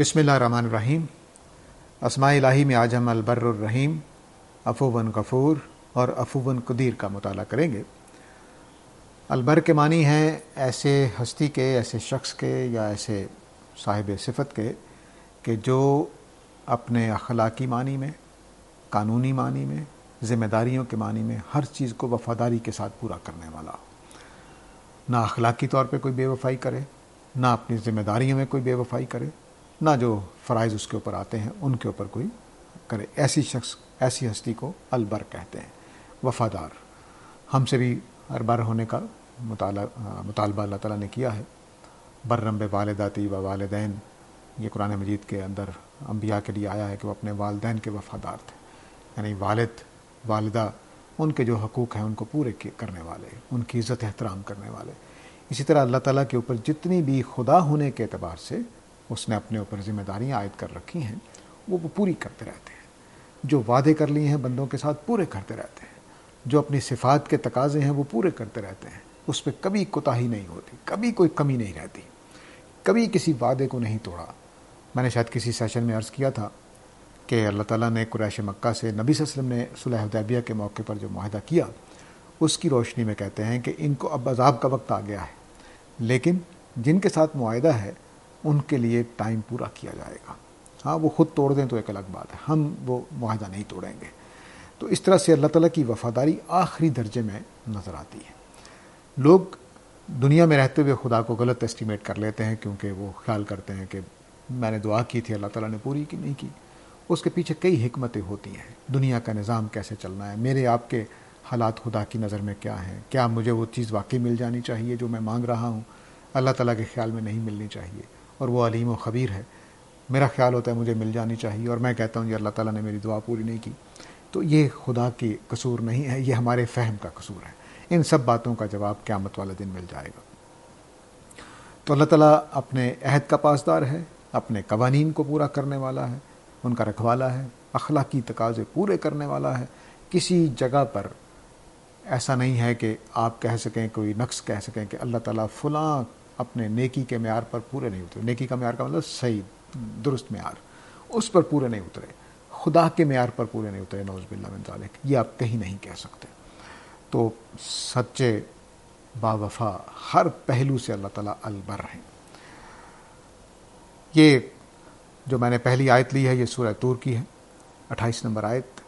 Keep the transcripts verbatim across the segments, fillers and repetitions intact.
بسم اللہ الرحمن الرحیم۔ اسماء الہی میں آج ہم البر الرحیم، عفو غفور اور عفو قدیر کا مطالعہ کریں گے۔ البر کے معنی ہیں ایسے ہستی کے، ایسے شخص کے یا ایسے صاحب صفت کے کہ جو اپنے اخلاقی معنی میں، قانونی معنی میں، ذمہ داریوں کے معنی میں ہر چیز کو وفاداری کے ساتھ پورا کرنے والا، نہ اخلاقی طور پہ کوئی بے وفائی کرے، نہ اپنی ذمہ داریوں میں کوئی بے وفائی کرے، نہ جو فرائض اس کے اوپر آتے ہیں ان کے اوپر کوئی کرے۔ ایسی شخص، ایسی ہستی کو البر کہتے ہیں، وفادار۔ ہم سے بھی البر ہونے کا مطالبہ مطالبہ اللہ تعالیٰ نے کیا ہے۔ برم بوالداتی و والدین، یہ قرآن مجید کے اندر انبیاء کے لیے آیا ہے کہ وہ اپنے والدین کے وفادار تھے، یعنی والد والدہ ان کے جو حقوق ہیں ان کو پورے کرنے والے، ان کی عزت احترام کرنے والے۔ اسی طرح اللہ تعالیٰ کے اوپر جتنی بھی خدا ہونے کے اعتبار سے اس نے اپنے اوپر ذمہ داریاں عائد کر رکھی ہیں وہ وہ پوری کرتے رہتے ہیں۔ جو وعدے کر لیے ہیں بندوں کے ساتھ پورے کرتے رہتے ہیں، جو اپنی صفات کے تقاضے ہیں وہ پورے کرتے رہتے ہیں، اس پہ کبھی کوتاہی نہیں ہوتی، کبھی کوئی کمی نہیں رہتی، کبھی کسی وعدے کو نہیں توڑا۔ میں نے شاید کسی سیشن میں عرض کیا تھا کہ اللہ تعالیٰ نے قریش مکہ سے نبی صلی اللہ علیہ وسلم نے صلح حدیبیہ کے موقع پر جو معاہدہ کیا، اس کی روشنی میں کہتے ہیں کہ ان کو اب عذاب کا وقت آ گیا ہے، لیکن جن کے ساتھ معاہدہ ہے ان کے لیے ٹائم پورا کیا جائے گا۔ ہاں وہ خود توڑ دیں تو ایک الگ بات ہے، ہم وہ معاہدہ نہیں توڑیں گے۔ تو اس طرح سے اللہ تعالیٰ کی وفاداری آخری درجے میں نظر آتی ہے۔ لوگ دنیا میں رہتے ہوئے خدا کو غلط ایسٹیمیٹ کر لیتے ہیں، کیونکہ وہ خیال کرتے ہیں کہ میں نے دعا کی تھی، اللہ تعالیٰ نے پوری کی نہیں کی۔ اس کے پیچھے کئی حکمتیں ہوتی ہیں، دنیا کا نظام کیسے چلنا ہے، میرے آپ کے حالات خدا کی نظر میں کیا ہیں، کیا مجھے وہ چیز واقعی مل جانی چاہیے جو میں مانگ رہا ہوں، اللہ تعالیٰ کے خیال میں نہیں ملنی چاہیے، اور وہ علیم و خبیر ہے۔ میرا خیال ہوتا ہے مجھے مل جانی چاہیے اور میں کہتا ہوں یہ اللہ تعالیٰ نے میری دعا پوری نہیں کی۔ تو یہ خدا کی قصور نہیں ہے، یہ ہمارے فہم کا قصور ہے۔ ان سب باتوں کا جواب قیامت والے دن مل جائے گا۔ تو اللہ تعالیٰ اپنے عہد کا پاسدار ہے، اپنے قوانین کو پورا کرنے والا ہے، ان کا رکھوالا ہے، اخلاقی تقاضے پورے کرنے والا ہے۔ کسی جگہ پر ایسا نہیں ہے کہ آپ کہہ سکیں، کوئی نقص کہہ سکیں کہ اللہ تعالیٰ فلاں اپنے نیکی کے معیار پر پورے نہیں اترے۔ نیکی کا معیار کا مطلب صحیح درست معیار، اس پر پورے نہیں اترے، خدا کے معیار پر پورے نہیں اترے، نعوذ باللہ من ذالک، یہ آپ کہیں نہیں کہہ سکتے۔ تو سچے با وفا ہر پہلو سے اللہ تعالیٰ البر ہیں۔ یہ جو میں نے پہلی آیت لی ہے یہ سورہ طور کی ہے، اٹھائیس نمبر آیت۔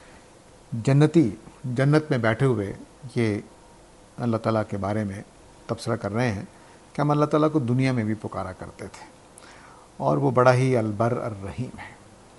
جنتی جنت میں بیٹھے ہوئے یہ اللہ تعالیٰ کے بارے میں تبصرہ کر رہے ہیں کہ ہم اللہ تعالیٰ کو دنیا میں بھی پکارا کرتے تھے، اور وہ بڑا ہی البر الرحیم ہے،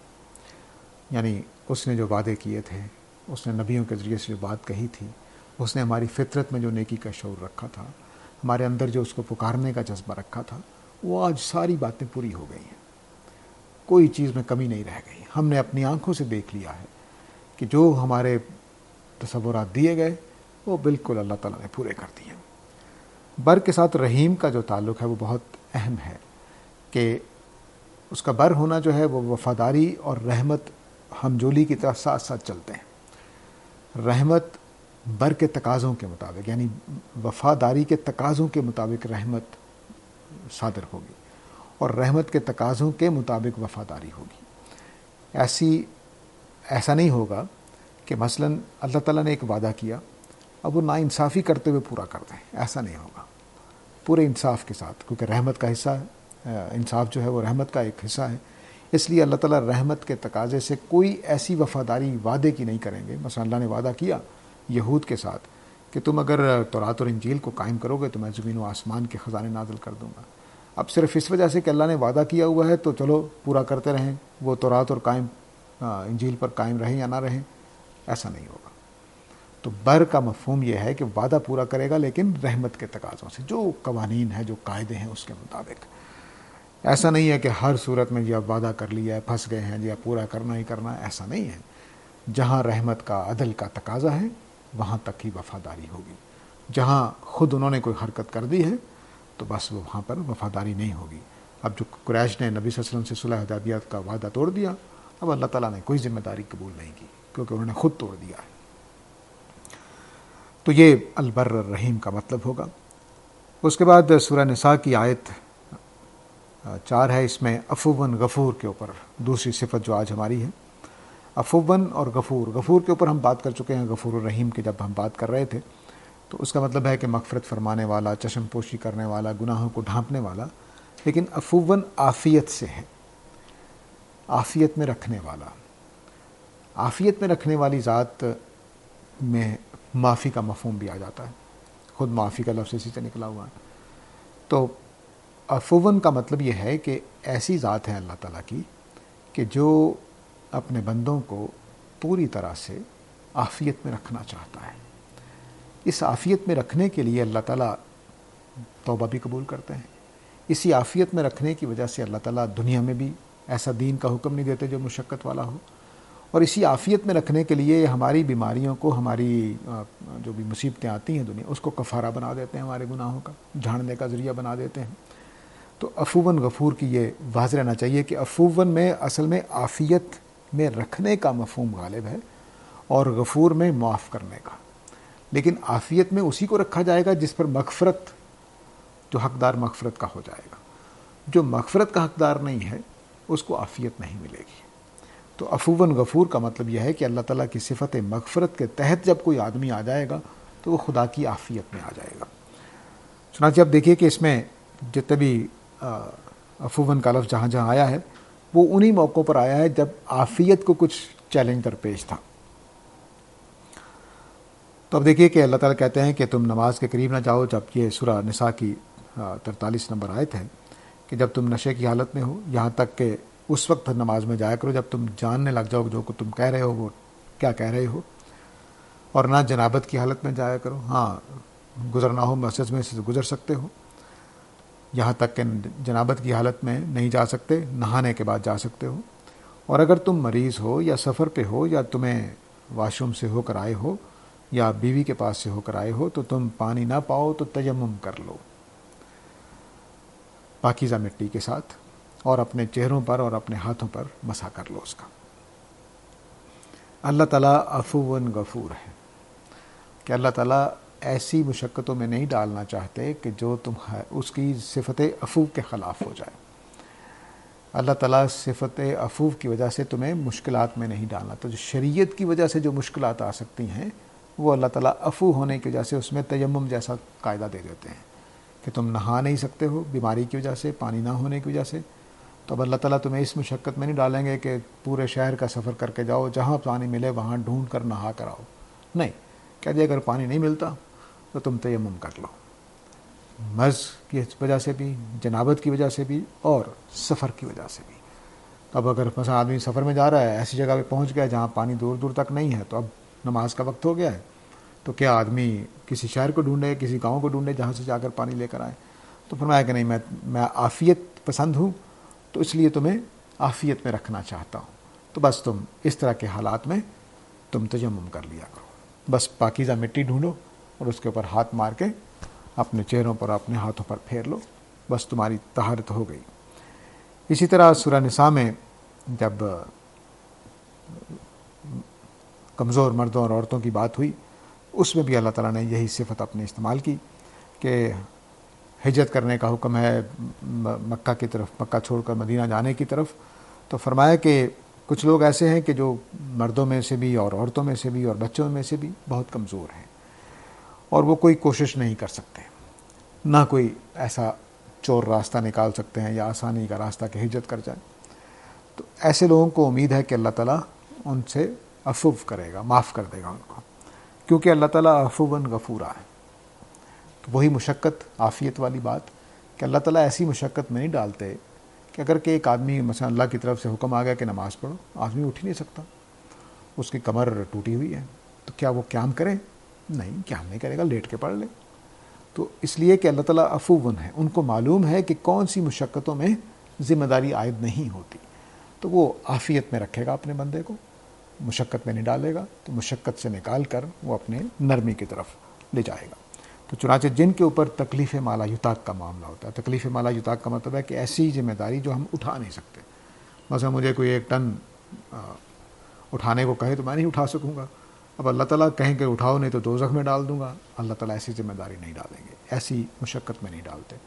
یعنی اس نے جو وعدے کیے تھے، اس نے نبیوں کے ذریعے سے جو بات کہی تھی، اس نے ہماری فطرت میں جو نیکی کا شعور رکھا تھا، ہمارے اندر جو اس کو پکارنے کا جذبہ رکھا تھا، وہ آج ساری باتیں پوری ہو گئی ہیں، کوئی چیز میں کمی نہیں رہ گئی۔ ہم نے اپنی آنکھوں سے دیکھ لیا ہے کہ جو ہمارے تصورات دیے گئے وہ بالکل اللہ تعالیٰ نے پورے کر دیے۔ بر کے ساتھ رحیم کا جو تعلق ہے وہ بہت اہم ہے کہ اس کا بر ہونا جو ہے وہ وفاداری اور رحمت ہمجولی کی طرح ساتھ ساتھ چلتے ہیں۔ رحمت بر کے تقاضوں کے مطابق، یعنی وفاداری کے تقاضوں کے مطابق رحمت صادر ہوگی، اور رحمت کے تقاضوں کے مطابق وفاداری ہوگی۔ ایسی ایسا نہیں ہوگا کہ مثلا اللہ تعالیٰ نے ایک وعدہ کیا، اب وہ ناانصافی کرتے ہوئے پورا کر دیں، ایسا نہیں ہوگا۔ پورے انصاف کے ساتھ، کیونکہ رحمت کا حصہ ہے، انصاف جو ہے وہ رحمت کا ایک حصہ ہے، اس لیے اللہ تعالیٰ رحمت کے تقاضے سے کوئی ایسی وفاداری وعدے کی نہیں کریں گے۔ مثلا اللہ نے وعدہ کیا یہود کے ساتھ کہ تم اگر تورات اور انجیل کو قائم کرو گے تو میں زمین و آسمان کے خزانے نازل کر دوں گا۔ اب صرف اس وجہ سے کہ اللہ نے وعدہ کیا ہوا ہے تو چلو پورا کرتے رہیں، وہ تورات اور قائم انجیل پر قائم رہیں یا نہ رہیں، ایسا نہیں ہوگا۔ تو بر کا مفہوم یہ ہے کہ وعدہ پورا کرے گا لیکن رحمت کے تقاضوں سے، جو قوانین ہیں، جو قاعدے ہیں اس کے مطابق۔ ایسا نہیں ہے کہ ہر صورت میں جی اب وعدہ کر لیا ہے، پھنس گئے ہیں، جی اب پورا کرنا ہی کرنا ہے، ایسا نہیں ہے۔ جہاں رحمت کا، عدل کا تقاضا ہے وہاں تک ہی وفاداری ہوگی۔ جہاں خود انہوں نے کوئی حرکت کر دی ہے تو بس وہاں پر وفاداری نہیں ہوگی۔ اب جو قریش نے نبی صلی اللہ علیہ وسلم سے صلح حدیبیہ کا وعدہ توڑ دیا، اب اللہ تعالیٰ نے کوئی ذمہ داری قبول نہیں کی کیونکہ انہوں نے خود توڑ دیا ہے۔ تو یہ البر الرحیم کا مطلب ہوگا۔ اس کے بعد سورہ نساء کی آیت چار ہے اس میں عفوً غفور کے اوپر دوسری صفت جو آج ہماری ہے، عفوً اور غفور۔ غفور کے اوپر ہم بات کر چکے ہیں، غفور الرحیم کی جب ہم بات کر رہے تھے، تو اس کا مطلب ہے کہ مغفرت فرمانے والا، چشم پوشی کرنے والا، گناہوں کو ڈھانپنے والا۔ لیکن عفوً عافیت سے ہے، عافیت میں رکھنے والا۔ عافیت میں رکھنے والی ذات میں معافی کا مفہوم بھی آ جاتا ہے، خود معافی کا لفظ اسی سے نکلا ہوا ہے۔ تو عفوً کا مطلب یہ ہے کہ ایسی ذات ہے اللہ تعالیٰ کی کہ جو اپنے بندوں کو پوری طرح سے عافیت میں رکھنا چاہتا ہے۔ اس عافیت میں رکھنے کے لیے اللہ تعالیٰ توبہ بھی قبول کرتے ہیں۔ اسی عافیت میں رکھنے کی وجہ سے اللہ تعالیٰ دنیا میں بھی ایسا دین کا حکم نہیں دیتے جو مشقت والا ہو، اور اسی عافیت میں رکھنے کے لیے ہماری بیماریوں کو، ہماری جو بھی مصیبتیں آتی ہیں دنیا، اس کو کفارہ بنا دیتے ہیں، ہمارے گناہوں کا جھاڑنے کا ذریعہ بنا دیتے ہیں۔ تو عفوً غفور کی یہ واضح رہنا چاہیے کہ عفوً میں اصل میں عافیت میں رکھنے کا مفہوم غالب ہے، اور غفور میں معاف کرنے کا۔ لیکن عافیت میں اسی کو رکھا جائے گا جس پر مغفرت، جو حقدار مغفرت کا ہو جائے گا۔ جو مغفرت کا حقدار نہیں ہے اس کو عافیت نہیں ملے گی۔ تو عفوً غفور کا مطلب یہ ہے کہ اللہ تعالیٰ کی صفت مغفرت کے تحت جب کوئی آدمی آ جائے گا تو وہ خدا کی عافیت میں آ جائے گا۔ چنانچہ اب دیکھیے کہ اس میں جتنے بھی عفوً کا لفظ جہاں جہاں آیا ہے وہ انہی موقعوں پر آیا ہے جب عافیت کو کچھ چیلنج درپیش تھا۔ تو اب دیکھیے کہ اللہ تعالیٰ کہتے ہیں کہ تم نماز کے قریب نہ جاؤ، جب یہ سورہ نساء کی ترتالیس نمبر آیت ہے کہ جب تم نشے کی حالت میں ہو، یہاں تک کہ اس وقت نماز میں جایا کرو جب تم جاننے لگ جاؤ جو کہ تم کہہ رہے ہو وہ کیا کہہ رہے ہو، اور نہ جنابت کی حالت میں جایا کرو۔ ہاں گزرنا ہو مسجد میں سے گزر سکتے ہو، یہاں تک کہ جنابت کی حالت میں نہیں جا سکتے، نہانے کے بعد جا سکتے ہو۔ اور اگر تم مریض ہو یا سفر پہ ہو یا تمہیں واش روم سے ہو کر آئے ہو یا بیوی کے پاس سے ہو کر آئے ہو تو تم پانی نہ پاؤ تو تیمم کر لو پاکیزہ مٹی کے ساتھ، اور اپنے چہروں پر اور اپنے ہاتھوں پر مسح کر لو اس کا۔ اللہ تعالیٰ عفوً غفور ہے کہ اللہ تعالیٰ ایسی مشقتوں میں نہیں ڈالنا چاہتے کہ جو تم اس کی صفت عفو کے خلاف ہو جائے۔ اللہ تعالیٰ صفت عفو کی وجہ سے تمہیں مشکلات میں نہیں ڈالنا۔ تو جو شریعت کی وجہ سے جو مشکلات آ سکتی ہیں وہ اللہ تعالیٰ عفو ہونے کی وجہ سے اس میں تیمم جیسا قاعدہ دے دیتے ہیں کہ تم نہا نہیں سکتے ہو بیماری کی وجہ سے، پانی نہ ہونے کی وجہ سے، تو اب اللہ تعالیٰ تمہیں اس مشقت میں نہیں ڈالیں گے کہ پورے شہر کا سفر کر کے جاؤ، جہاں پانی ملے وہاں ڈھونڈ کر نہا کر آؤ۔ نہیں، کہہ دے اگر پانی نہیں ملتا تو تم تیمم کر لو، مرض کی وجہ سے بھی، جنابت کی وجہ سے بھی، اور سفر کی وجہ سے بھی۔ تو اب اگر مثلا آدمی سفر میں جا رہا ہے، ایسی جگہ پہ پہنچ گیا جہاں پانی دور دور تک نہیں ہے، تو اب نماز کا وقت ہو گیا ہے، تو کیا آدمی کسی شہر کو ڈھونڈے، کسی گاؤں کو ڈھونڈے جہاں سے جا کر پانی لے کر آئے؟ تو فرمایا کہ نہیں، میں میں عافیت پسند ہوں، تو اس لیے تمہیں عافیت میں رکھنا چاہتا ہوں، تو بس تم اس طرح کے حالات میں تم تیمم کر لیا کرو، بس پاکیزہ مٹی ڈھونڈو اور اس کے اوپر ہاتھ مار کے اپنے چہروں پر اپنے ہاتھوں پر پھیر لو، بس تمہاری طہارت ہو گئی۔ اسی طرح سورہ نساء میں جب کمزور مردوں اور عورتوں کی بات ہوئی، اس میں بھی اللہ تعالیٰ نے یہی صفت اپنے استعمال کی کہ ہجرت کرنے کا حکم ہے مکہ کی طرف، مکہ چھوڑ کر مدینہ جانے کی طرف، تو فرمایا کہ کچھ لوگ ایسے ہیں کہ جو مردوں میں سے بھی اور عورتوں میں سے بھی اور بچوں میں سے بھی بہت کمزور ہیں، اور وہ کوئی کوشش نہیں کر سکتے، نہ کوئی ایسا چور راستہ نکال سکتے ہیں یا آسانی کا راستہ کہ ہجرت کر جائے۔ تو ایسے لوگوں کو امید ہے کہ اللہ تعالیٰ ان سے عفو کرے گا، معاف کر دے گا ان کو، کیونکہ اللہ تعالیٰ عفوً غفورا ہے۔ تو وہی مشقت، عافیت والی بات کہ اللہ تعالیٰ ایسی مشقت میں نہیں ڈالتے کہ اگر کہ ایک آدمی مثلا اللہ کی طرف سے حکم آ گیا کہ نماز پڑھو، آدمی اٹھ ہی نہیں سکتا، اس کی کمر ٹوٹی ہوئی ہے، تو کیا وہ قیام کرے؟ نہیں، قیام نہیں کرے گا، لیٹ کے پڑھ لے۔ تو اس لیے کہ اللہ تعالیٰ عفوً ہے، ان کو معلوم ہے کہ کون سی مشقتوں میں ذمہ داری عائد نہیں ہوتی، تو وہ عافیت میں رکھے گا اپنے بندے کو، مشقت میں نہیں ڈالے گا، تو مشقت سے نکال کر وہ اپنے نرمی کی طرف لے جائے گا۔ تو چنانچہ جن کے اوپر تکلیف مالا یطاق کا معاملہ ہوتا ہے، تکلیف مالا یطاق کا مطلب ہے کہ ایسی ذمہ داری جو ہم اٹھا نہیں سکتے، مثلا مجھے کوئی ایک ٹن اٹھانے کو کہے تو میں نہیں اٹھا سکوں گا، اب اللہ تعالیٰ کہیں کہ اٹھاؤ نہیں تو دوزخ میں ڈال دوں گا، اللہ تعالیٰ ایسی ذمہ داری نہیں ڈالیں گے، ایسی مشقت میں نہیں ڈالتے۔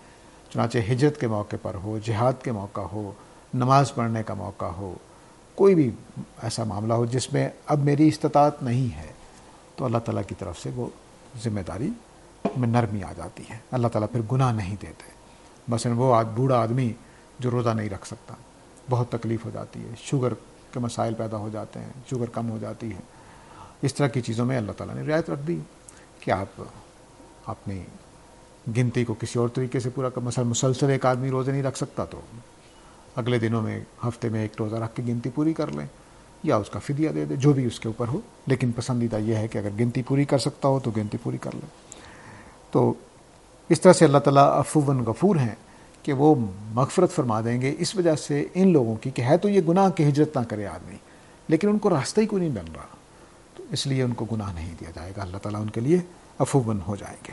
चुनांचे हिजरत के मौके पर हो, जिहाद के मौका हो, नमाज पढ़ने का मौका हो, कोई भी ऐसा मामला हो जिसमें अब मेरी इस्तिताअत नहीं है, तो अल्लाह ताला की तरफ से वो ज़िम्मेदारी में नरमी आ जाती है। अल्लाह ताला फिर गुनाह नहीं देते। मसलन वो आद बूढ़ा आदमी जो रोज़ा नहीं रख सकता, बहुत तकलीफ़ हो जाती है, शुगर के मसाइल पैदा हो जाते हैं, शुगर कम हो जाती है, इस तरह की चीज़ों में अल्लाह ताला ने रियायत रख दी कि आप अपनी गिनती को किसी और तरीके से पूरा कर। मसल मुसलसल एक आदमी रोज़े नहीं रख सकता तो अगले दिनों में हफ्ते में एक रोज़ा रख के गिनती पूरी कर लें, या उसका फिदिया दे दे, जो भी उसके ऊपर हो। लेकिन पसंदीदा यह है कि अगर गिनती पूरी कर सकता हो तो गिनती पूरी कर लें। तो इस तरह से अल्लाह ताला अफ़ूवन गफ़ूर हैं कि वो मग़फ़रत फरमा देंगे इस वजह से इन लोगों की कि है तो ये गुनाह की हिजरत ना करे आदमी, लेकिन उनको रास्ता ही कोई नहीं बन रहा, तो इसलिए उनको गुनाह नहीं दिया जाएगा, अल्लाह ताला उनके लिए अफ़ूवन हो जाएंगे।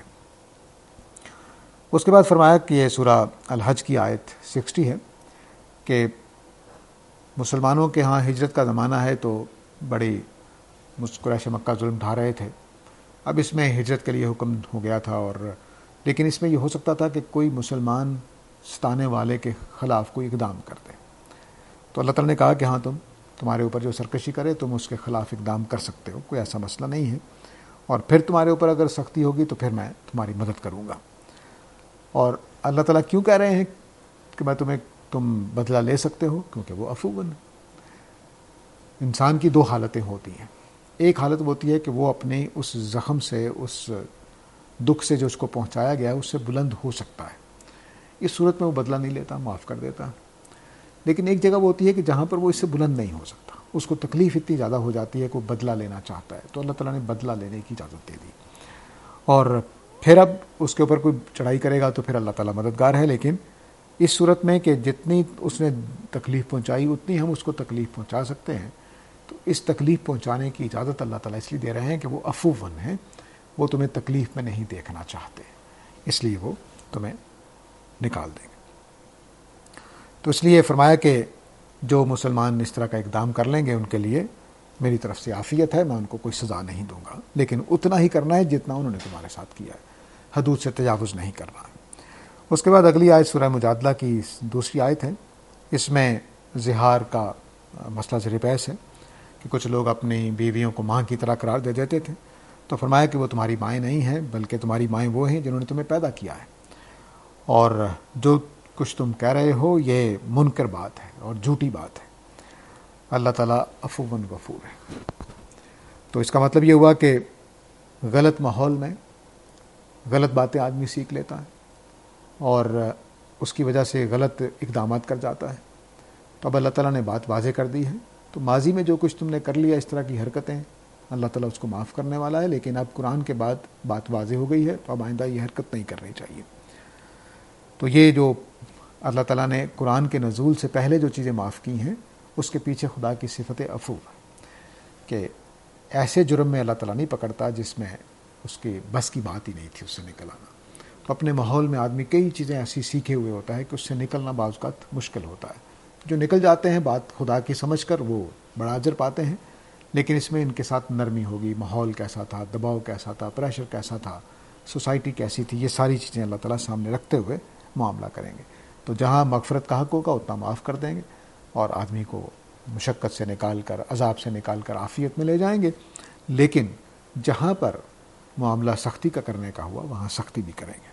उसके बाद फरमाया कि ये सूरा अल हज की आयत साठ है कि मुसलमानों के यहाँ हिजरत का ज़माना है तो बड़ी कुरैश मक्का जुल्म ढा रहे थे। अब इसमें हिजरत के लिए हुक्म हो गया था, और लेकिन इसमें यह हो सकता था कि कोई मुसलमान सताने वाले के ख़िलाफ़ कोई इक़दाम कर दे, तो अल्लाह ताला ने कहा कि हाँ, तुम तुम्हारे ऊपर जो सरकशी करे तुम उसके ख़िलाफ़ इक़दाम कर सकते हो, कोई ऐसा मसला नहीं है, और फिर तुम्हारे ऊपर अगर सख्ती होगी तो फिर मैं तुम्हारी मदद करूँगा। और अल्लाह ताला क्यों कह रहे हैं कि मैं तुम्हें तुम बदला ले सकते हो? क्योंकि वो अफ़ूवन। इंसान की दो हालतें होती हैं। एक हालत होती है कि वो अपने उस ज़ख़म से, उस दुख से जो उसको पहुंचाया गया है उससे बुलंद हो सकता है, इस सूरत में वो बदला नहीं लेता, माफ़ कर देता। लेकिन एक जगह वो होती है कि जहाँ पर वो इससे बुलंद नहीं हो सकता, उसको तकलीफ़ इतनी ज़्यादा हो जाती है कि वो बदला लेना चाहता है, तो अल्लाह ताला ने बदला लेने की इजाज़त दे दी। और फिर अब उसके ऊपर कोई चढ़ाई करेगा तो फिर अल्लाह ताला मददगार है। लेकिन इस सूरत में कि जितनी उसने तकलीफ़ पहुँचाई उतनी हम उसको तकलीफ़ पहुँचा सकते हैं, तो इस तकलीफ़ पहुँचाने की इजाज़त अल्लाह ताला इसलिए दे रहे हैं कि वो अफ़ूवन है, वो तुम्हें तकलीफ़ में नहीं देखना चाहते, इसलिए वो तुम्हें निकाल देंगे। तो इसलिए फरमाया कि जो मुसलमान इस तरह का इक़दाम कर लेंगे उनके लिए मेरी तरफ से आफ़ियत है, मैं उनको कोई सज़ा नहीं दूंगा, लेकिन उतना ही करना है जितना उन्होंने तुम्हारे साथ किया है, हदूद से तजावुज़ नहीं करना है। उसके बाद अगली आयत सूरह मुजादला की दूसरी आयत है। इसमें ज़िहार का मसला ज़ेर बहस है कि कुछ लोग अपनी बीवियों को माँ की तरह करार दे देते थे, तो फरमाया कि वो तुम्हारी माएँ नहीं हैं, बल्कि तुम्हारी माएँ वो हैं जिन्होंने तुम्हें पैदा किया है, और जो कुछ तुम कह रहे हो ये मुनकर बात है और झूठी बात है। अल्लाह ताला अफ़ूवन गफ़ूर है। तो इसका मतलब ये हुआ कि गलत माहौल में गलत बातें आदमी सीख लेता है और उसकी वजह से गलत इक़दामात कर जाता है। तो अब अल्लाह ताला ने बात वाज़े कर दी है, तो माजी में जो कुछ तुमने कर लिया इस तरह की हरकतें, अल्लाह ताला उसको माफ़ करने वाला है, लेकिन अब कुरान के बाद बात वाज़े हो गई है, तो अब आइंदा ये हरकत नहीं करनी चाहिए। तो ये जो अल्लाह ताला ने कुरान के नज़ूल से पहले जो चीज़ें माफ़ की हैं उसके पीछे खुदा की सिफत अफ़ू है कि ऐसे जुर्म में अल्लाह ताला नहीं पकड़ता जिसमें उसकी बस की बात ही नहीं थी उससे निकल आना। तो अपने माहौल में आदमी कई चीज़ें ऐसी सीखे हुए होता है कि उससे निकलना बाज़ औक़ात मुश्किल होता है। जो निकल जाते हैं बात खुदा की समझ कर वो बड़ा अजर पाते हैं, लेकिन इसमें इनके साथ नरमी होगी, माहौल कैसा था, दबाव कैसा था, प्रेशर कैसा था, सोसाइटी कैसी थी, ये सारी चीज़ें अल्लाह ताला सामने रखते हुए मामला करेंगे। तो जहाँ मग़फ़रत का हक़ होगा उतना माफ़ कर देंगे और आदमी को मुशक्क़त से निकाल कर, अज़ाब से निकाल कर आफ़ियत में ले जाएंगे। लेकिन जहाँ पर मामला सख्ती का करने का हुआ वहाँ सख्ती भी करेंगे।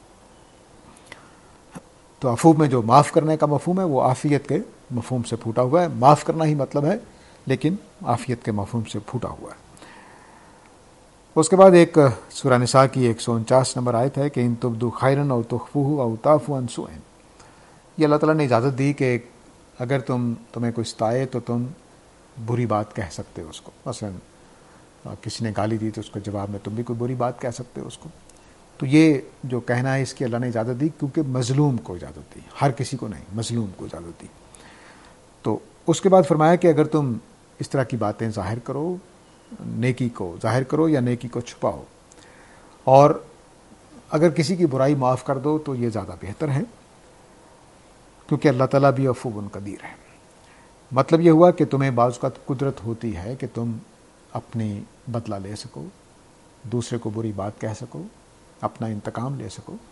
तो अफ़ूब में जो माफ़ करने का मफ़हूम है वो आफ़ियत के मफ़हूम से फूटा हुआ है। माफ़ करना ही मतलब है, लेकिन आफ़ियत के मफ़हूम से फूटा हुआ है। उसके बाद एक सूरह निसा की एक सौ उनचास नंबर आयत है कि इन तुब्दू खैरन और तुख़्फ़ूहु औ ताफ़ू अन सूइन। ये अल्लाह ताला ने इजाज़त दी कि अगर तुम तुम्हें कोई सताए तो तुम बुरी बात कह सकते हो उसको। मसलन किसी ने गाली दी तो उसको जवाब में तुम भी कोई बुरी बात कह सकते हो उसको। तो ये जो कहना है इसकी अल्लाह ने इजाज़त दी, क्योंकि मज़लूम को इजाज़त दी, हर किसी को नहीं, मज़लूम को इजाज़त दी। तो उसके बाद फरमाया कि अगर तुम इस तरह की बातें ज़ाहिर करो, नेकी को ज़ाहिर करो या नेकी को छुपाओ, और अगर किसी की बुराई माफ़ कर दो तो ये ज़्यादा बेहतर है, क्योंकि अल्लाह ताला भी अफ़ूवन क़दीर है। मतलब ये हुआ कि तुम्हें बाज़ औक़ात कुदरत होती है कि तुम अपनी बदला ले सको, दूसरे को बुरी बात कह सको, अपना इंतकाम ले सको,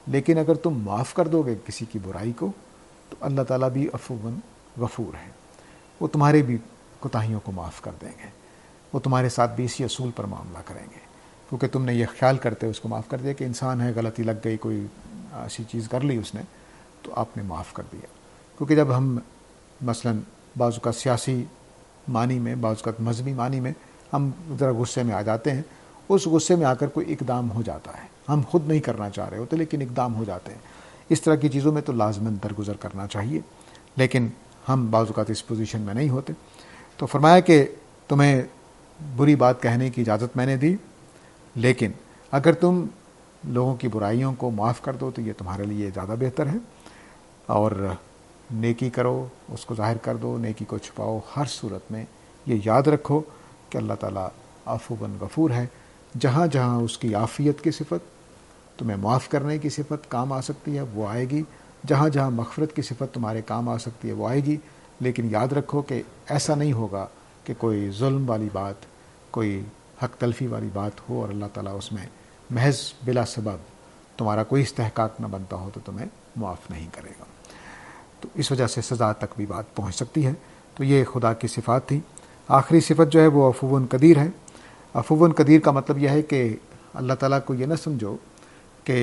لیکن اگر تم معاف کر دو گے کسی کی برائی کو تو اللہ تعالیٰ بھی عفو غفور ہے، وہ تمہارے بھی کوتاہیوں کو معاف کر دیں گے، وہ تمہارے ساتھ بھی اسی اصول پر معاملہ کریں گے، کیونکہ تم نے یہ خیال کرتے اس کو معاف کر دیا کہ انسان ہے، غلطی لگ گئی، کوئی ایسی چیز کر لی اس نے تو آپ نے معاف کر دیا۔ کیونکہ جب ہم مثلاً بعض اوقات سیاسی معنی میں، بعض اوقات مذہبی معنی میں ہم ذرا غصے میں آ جاتے ہیں، اس غصے میں آ کر کوئی اقدام ہو جاتا ہے، ہم خود نہیں کرنا چاہ رہے ہوتے لیکن اقدام ہو جاتے ہیں، اس طرح کی چیزوں میں تو لازماً درگزر کرنا چاہیے، لیکن ہم بعض اوقات اس پوزیشن میں نہیں ہوتے۔ تو فرمایا کہ تمہیں بری بات کہنے کی اجازت میں نے دی، لیکن اگر تم لوگوں کی برائیوں کو معاف کر دو تو یہ تمہارے لیے زیادہ بہتر ہے، اور نیکی کرو، اس کو ظاہر کر دو، نیکی کو چھپاؤ، ہر صورت میں یہ یاد رکھو کہ اللہ تعالیٰ عفو غفور ہے۔ جہاں جہاں اس کی عافیت کی صفت، تمہیں معاف کرنے کی صفت کام آ سکتی ہے وہ آئے گی، جہاں جہاں مغفرت کی صفت تمہارے کام آ سکتی ہے وہ آئے گی، لیکن یاد رکھو کہ ایسا نہیں ہوگا کہ کوئی ظلم والی بات، کوئی حق تلفی والی بات ہو اور اللہ تعالیٰ اس میں محض بلا سبب تمہارا کوئی استحقاق نہ بنتا ہو تو تمہیں معاف نہیں کرے گا، تو اس وجہ سے سزا تک بھی بات پہنچ سکتی ہے۔ تو یہ خدا کی صفات تھی۔ آخری صفت جو ہے وہ عفو قدیر ہے۔ عفو قدیر کا مطلب یہ ہے کہ اللہ تعالیٰ کو یہ نہ سمجھو کہ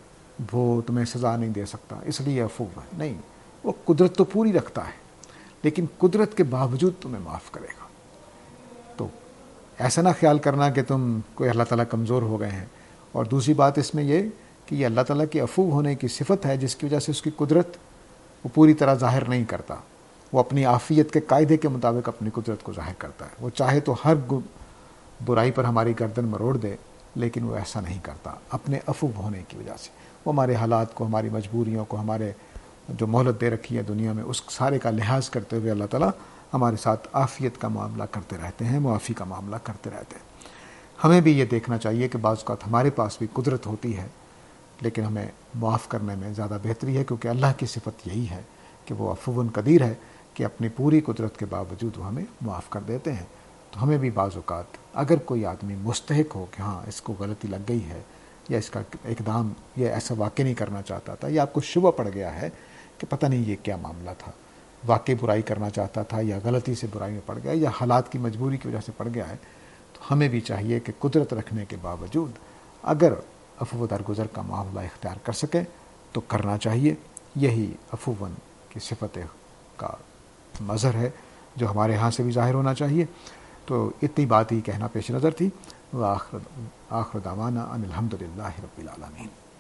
وہ تمہیں سزا نہیں دے سکتا اس لیے عفو ہے، نہیں، وہ قدرت تو پوری رکھتا ہے لیکن قدرت کے باوجود تمہیں معاف کرے گا۔ تو ایسا نہ خیال کرنا کہ تم کوئی اللہ تعالیٰ کمزور ہو گئے ہیں۔ اور دوسری بات اس میں یہ کہ یہ اللہ تعالیٰ کی عفو ہونے کی صفت ہے جس کی وجہ سے اس کی قدرت وہ پوری طرح ظاہر نہیں کرتا، وہ اپنی عافیت کے قاعدے کے مطابق اپنی قدرت کو ظاہر کرتا ہے۔ وہ چاہے تو ہر برائی پر ہماری گردن مروڑ دے، لیکن وہ ایسا نہیں کرتا اپنے عفو ہونے کی وجہ سے۔ وہ ہمارے حالات کو، ہماری مجبوریوں کو، ہمارے جو مہلت دے رکھی ہے دنیا میں، اس سارے کا لحاظ کرتے ہوئے اللہ تعالیٰ ہمارے ساتھ عافیت کا معاملہ کرتے رہتے ہیں، معافی کا معاملہ کرتے رہتے ہیں۔ ہمیں بھی یہ دیکھنا چاہیے کہ بعض اوقات ہمارے پاس بھی قدرت ہوتی ہے لیکن ہمیں معاف کرنے میں زیادہ بہتری ہے، کیونکہ اللہ کی صفت یہی ہے کہ وہ عفو قدیر ہے کہ اپنی پوری قدرت کے باوجود وہ ہمیں معاف کر دیتے ہیں۔ تو ہمیں بھی بعض اوقات اگر کوئی آدمی مستحق ہو کہ ہاں اس کو غلطی لگ گئی ہے یا اس کا اقدام یہ ایسا واقع نہیں کرنا چاہتا تھا، یا آپ کو شبہ پڑ گیا ہے کہ پتہ نہیں یہ کیا معاملہ تھا، واقعی برائی کرنا چاہتا تھا یا غلطی سے برائی میں پڑ گیا یا حالات کی مجبوری کی وجہ سے پڑ گیا ہے، تو ہمیں بھی چاہیے کہ قدرت رکھنے کے باوجود اگر عفو درگزر کا معاملہ اختیار کر سکے تو کرنا چاہیے۔ یہی عفو کی صفت کا مظہر ہے جو ہمارے ہاں سے بھی ظاہر ہونا چاہیے۔ تو اتنی بات ہی کہنا پیش نظر تھی۔ وآخر آخر دعوانا ان الحمد للہ رب العالمین۔